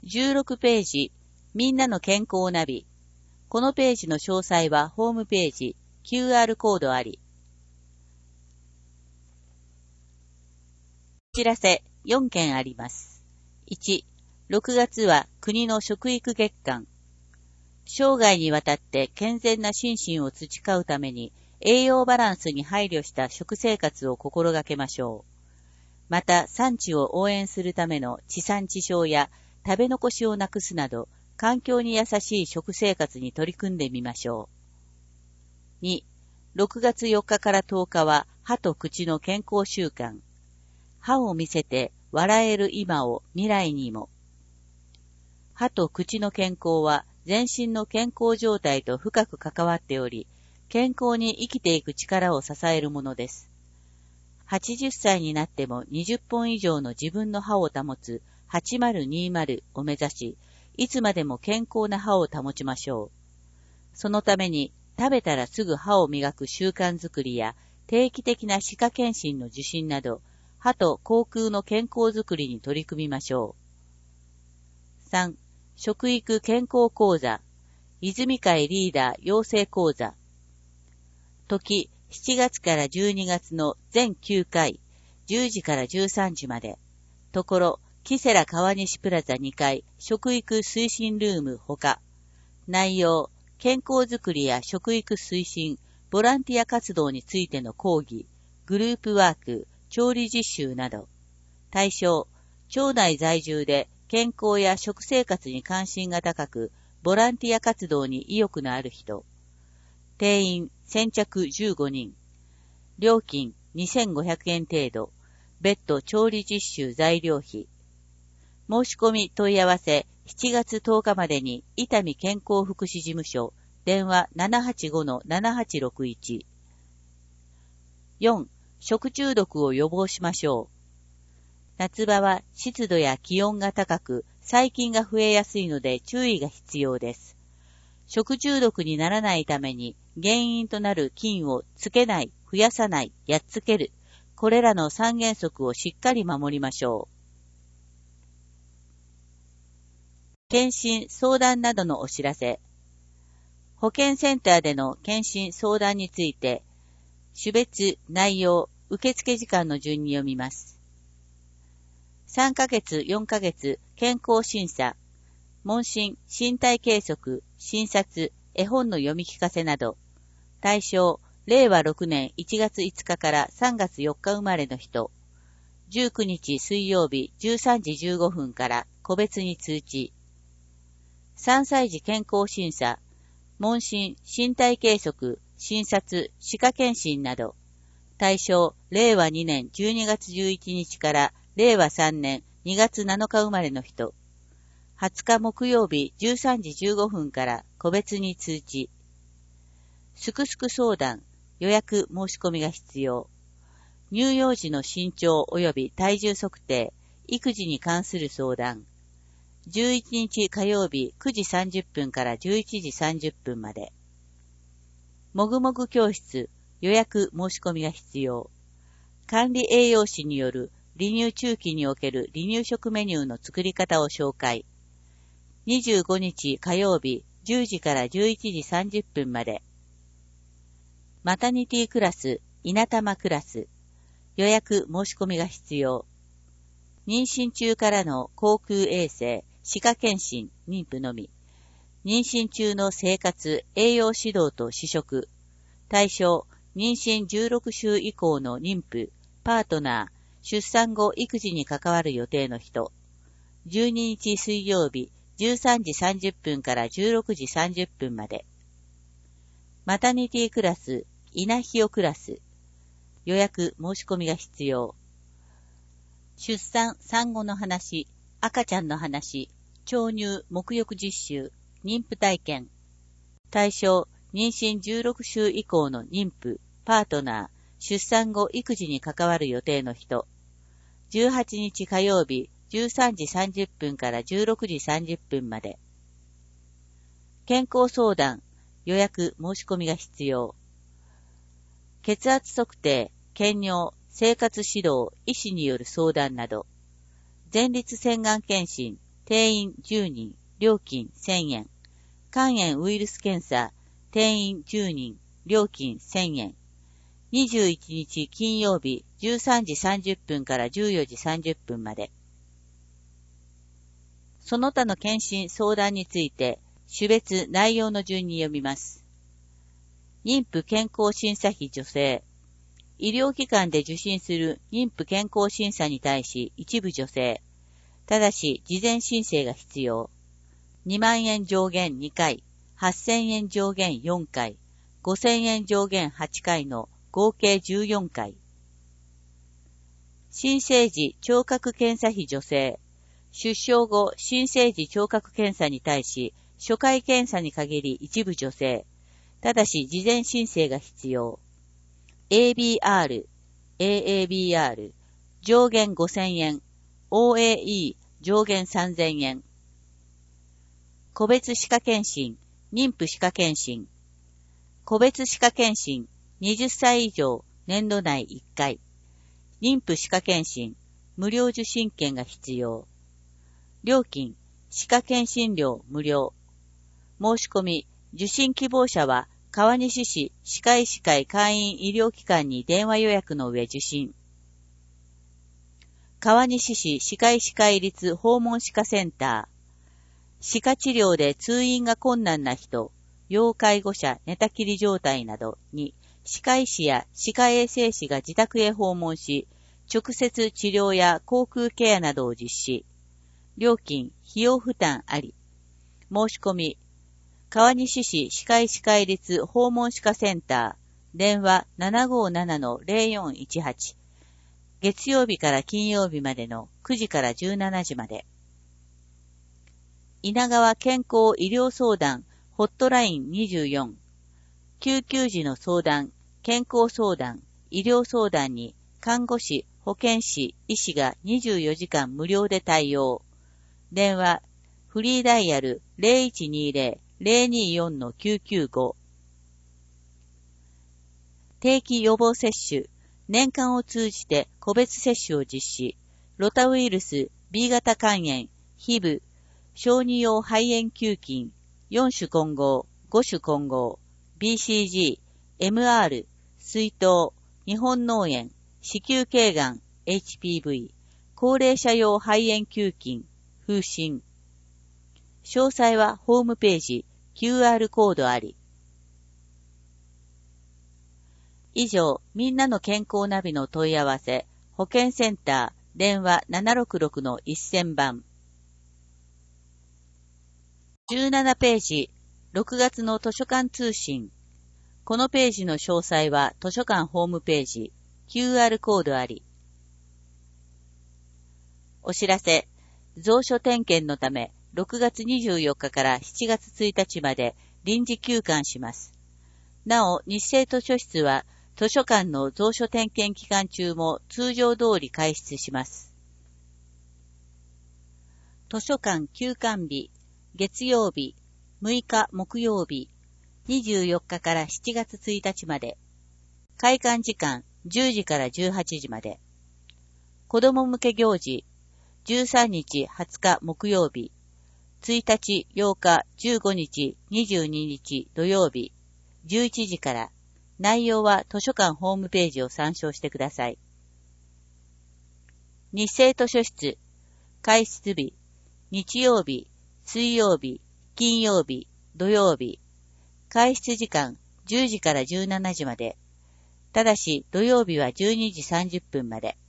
16ページ、みんなの健康ナビ。このページの詳細はホームページ、QR コードあり。お知らせ4件あります。1、6月は国の食育月間。生涯にわたって健全な心身を培うために栄養バランスに配慮した食生活を心がけましょう。また産地を応援するための地産地消や食べ残しをなくすなど環境に優しい食生活に取り組んでみましょう。2、6月4日から10日は歯と口の健康週間。歯を見せて笑える今を未来にも。歯と口の健康は全身の健康状態と深く関わっており、健康に生きていく力を支えるものです。80歳になっても20本以上の自分の歯を保つ8020を目指し、いつまでも健康な歯を保ちましょう。そのために食べたらすぐ歯を磨く習慣づくりや定期的な歯科検診の受診など、歯と口腔の健康づくりに取り組みましょう。3、食育健康講座、泉会リーダー養成講座。時、7月から12月の全9回、10時から13時まで。ところ、キセラ川西プラザ2階、食育推進ルームほか。内容、健康づくりや食育推進、ボランティア活動についての講義、グループワーク、調理実習など。対象、町内在住で健康や食生活に関心が高く、ボランティア活動に意欲のある人。定員先着15人。料金2500円程度。別途調理実習材料費。申し込み問い合わせ7月10日までに伊丹健康福祉事務所電話 785-7861。4. 食中毒を予防しましょう。夏場は湿度や気温が高く細菌が増えやすいので注意が必要です。食中毒にならないために原因となる菌をつけない、増やさない、やっつける。これらの3原則をしっかり守りましょう。検診、相談などのお知らせ。保健センターでの検診、相談について、種別、内容、受付時間の順に読みます。3ヶ月、4ヶ月、健康審査、問診、身体計測、診察、絵本の読み聞かせなど。対象、令和6年1月5日から3月4日生まれの人。19日水曜日13時15分から個別に通知。3歳児健康審査、問診、身体計測、診察、歯科検診など。対象、令和2年12月11日から令和3年2月7日生まれの人。20日木曜日13時15分から個別に通知。すくすく相談、予約申し込みが必要。乳幼児の身長及び体重測定、育児に関する相談。11日火曜日9時30分から11時30分まで。もぐもぐ教室、予約申し込みが必要。管理栄養士による離乳中期における離乳食メニューの作り方を紹介。25日火曜日10時から11時30分まで。マタニティクラス、稲玉クラス。予約申し込みが必要。妊娠中からの口腔衛生、歯科検診、妊婦のみ。妊娠中の生活、栄養指導と試食。対象、妊娠16週以降の妊婦、パートナー、出産後育児に関わる予定の人。12日水曜日、13時30分から16時30分まで。マタニティクラス、稲ひよクラス。予約申し込みが必要。出産、産後の話、赤ちゃんの話、調乳、沐浴実習、妊婦体験。対象、妊娠16週以降の妊婦、パートナー、出産後育児に関わる予定の人。18日火曜日、13時30分から16時30分まで。健康相談、予約申し込みが必要。血圧測定、検尿、生活指導、医師による相談など。前立腺がん検診、 定員10人、料金1000円。肝炎ウイルス検査、定員10人、料金1000円。21日金曜日13時30分から14時30分まで。その他の検診相談について、種別内容の順に読みます。妊婦健康審査費助成。医療機関で受診する妊婦健康審査に対し一部助成。ただし事前申請が必要。2万円上限2回、8000円上限4回、5000円上限8回の合計14回。新生児聴覚検査費助成。出生後、新生児聴覚検査に対し、初回検査に限り一部助成。ただし事前申請が必要。ABR、AABR、上限5000円、OAE、上限3000円。個別歯科検診、妊婦歯科検診。個別歯科検診、20歳以上、年度内1回。妊婦歯科検診、無料受診券が必要。料金、歯科検診料無料。申し込み、受診希望者は、川西市歯科医師会会員医療機関に電話予約の上受診。川西市歯科医師会立訪問歯科センター。歯科治療で通院が困難な人、要介護者寝たきり状態などに、歯科医師や歯科衛生士が自宅へ訪問し、直接治療や口腔ケアなどを実施。料金、費用負担あり。申し込み、川西市歯科医師会立訪問歯科センター、電話 757-0418。月曜日から金曜日までの9時から17時まで。稲川健康医療相談ホットライン24。救急時の相談、健康相談、医療相談に看護師、保健師、医師が24時間無料で対応。電話、フリーダイヤル 0120-024-995。定期予防接種、年間を通じて個別接種を実施。ロタウイルス、B 型肝炎、HIV、小児用肺炎球菌、4種混合、5種混合、BCG、MR、水筒、日本脳炎、子宮頸がん、HPV、高齢者用肺炎球菌、風疹。詳細はホームページ、QR コードあり。以上、みんなの健康ナビの問い合わせ、保健センター、電話 766-1000 番。17ページ、6月の図書館通信。このページの詳細は図書館ホームページ、QR コードあり。お知らせ、蔵書点検のため、6月24日から7月1日まで臨時休館します。なお、日生図書室は、図書館の蔵書点検期間中も通常通り開設します。図書館休館日、月曜日、6日木曜日、24日から7月1日まで。開館時間10時から18時まで。子供向け行事、13日20日木曜日、1日8日15日22日土曜日、11時から。内容は図書館ホームページを参照してください。日生図書室、開設日、日曜日、水曜日、金曜日、土曜日。開設時間10時から17時まで。ただし土曜日は12時30分まで。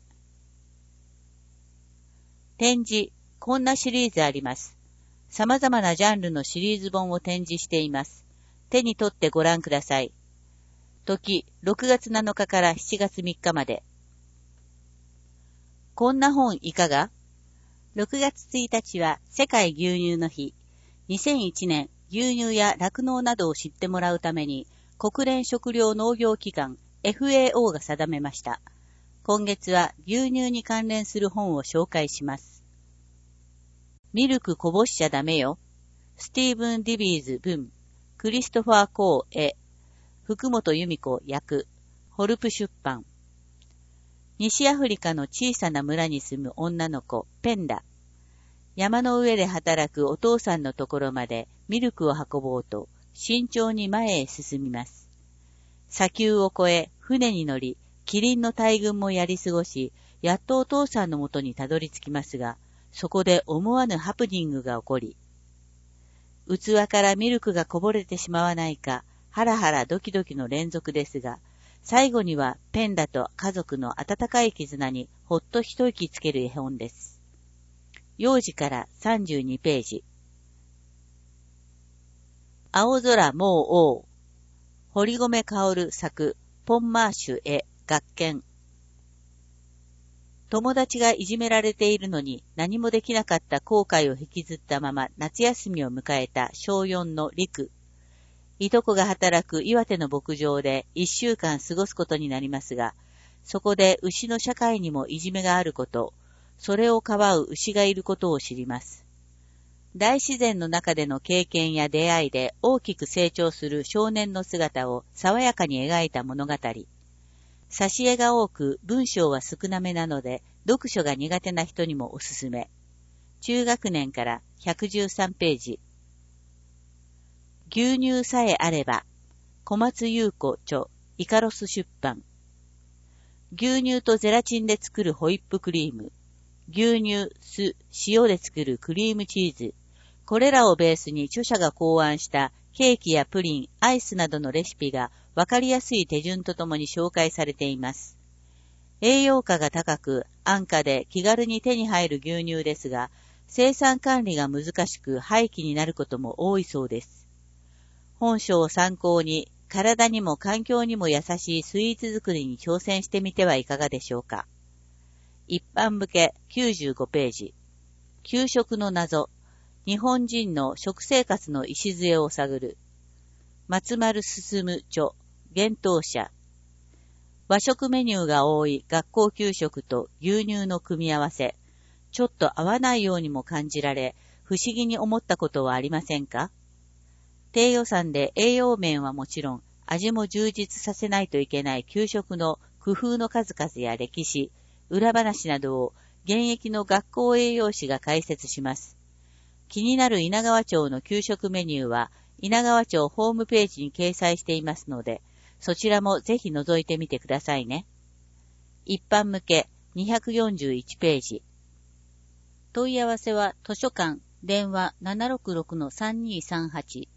展示、こんなシリーズあります。様々なジャンルのシリーズ本を展示しています。手に取ってご覧ください。時、6月7日から7月3日まで。こんな本いかが？ 6 月1日は世界牛乳の日。2001年、牛乳や酪農などを知ってもらうために、国連食糧農業機関 FAO が定めました。今月は牛乳に関連する本を紹介します。ミルクこぼしちゃダメよ。スティーブン・ディビーズ文、クリストファー・コー絵、福本由美子訳、ホルプ出版。西アフリカの小さな村に住む女の子、ペンダ。 山の上で働くお父さんのところまでミルクを運ぼうと、慎重に前へ進みます。砂丘を越え、船に乗り、キリンの大群もやり過ごし、やっとお父さんのもとにたどり着きますが、そこで思わぬハプニングが起こり、器からミルクがこぼれてしまわないか、ハラハラドキドキの連続ですが、最後にはペンダと家族の温かい絆にほっと一息つける絵本です。幼児から32ページ。青空もう王。堀米薫作、ポンマーシュ絵、学研。友達がいじめられているのに何もできなかった後悔を引きずったまま夏休みを迎えた小4の陸。いとこが働く岩手の牧場で1週間過ごすことになりますが、そこで牛の社会にもいじめがあること、それをかばう牛がいることを知ります。大自然の中での経験や出会いで大きく成長する少年の姿を爽やかに描いた物語。挿絵が多く文章は少なめなので読書が苦手な人にもおすすめ。中学年から113ページ。牛乳さえあれば。小松優子著、イカロス出版。牛乳とゼラチンで作るホイップクリーム。牛乳、酢、塩で作るクリームチーズ。これらをベースに著者が考案したケーキやプリン、アイスなどのレシピがわかりやすい手順とともに紹介されています。栄養価が高く、安価で気軽に手に入る牛乳ですが、生産管理が難しく廃棄になることも多いそうです。本書を参考に、体にも環境にも優しいスイーツ作りに挑戦してみてはいかがでしょうか。一般向け95ページ。給食の謎。日本人の食生活の礎を探る。松丸進著、幻冬舎。和食メニューが多い学校給食と牛乳の組み合わせ。ちょっと合わないようにも感じられ、不思議に思ったことはありませんか？低予算で栄養面はもちろん、味も充実させないといけない給食の工夫の数々や歴史、裏話などを現役の学校栄養士が解説します。気になる稲川町の給食メニューは稲川町ホームページに掲載していますので、そちらもぜひ覗いてみてくださいね。一般向け241ページ。問い合わせは図書館電話 766-3238